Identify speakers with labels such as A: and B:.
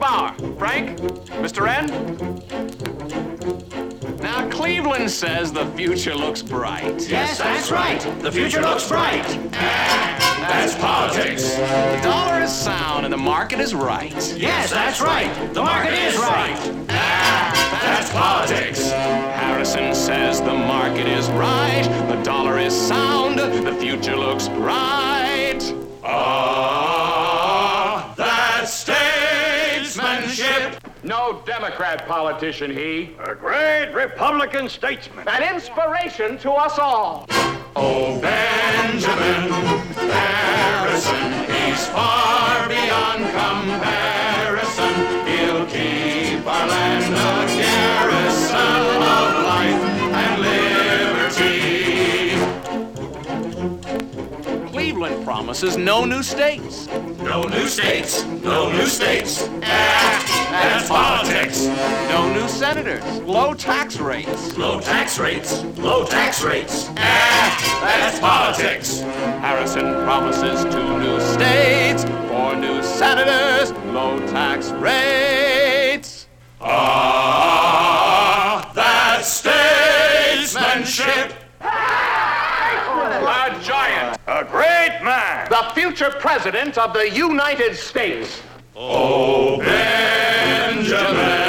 A: Bauer. Frank? Mr. N? Now, Cleveland says the future looks bright.
B: Yes, that's right. The future looks bright.
C: That's politics.
A: The dollar is sound and the market is right.
B: Yes, that's right. The market is right.
C: That's politics.
A: Harrison says the market is right. The dollar is sound. The future looks bright.
C: That's statesmanship.
D: No Democrat politician, he.
E: A great Republican statesman.
D: An inspiration to us all.
C: Oh, Benjamin Harrison, he's far beyond comparison. He'll keep our land a garrison of life and liberty.
A: Cleveland promises no new states.
C: No new states, no new states. That's politics.
A: No new senators. Low tax rates.
C: Low tax rates, low tax rates. That's politics.
A: Harrison promises 2 new states, 4 new senators, low tax rates.
C: That's statesmanship.
D: A giant.
E: A great man.
D: The future president of the United States.
C: Oh, Benjamin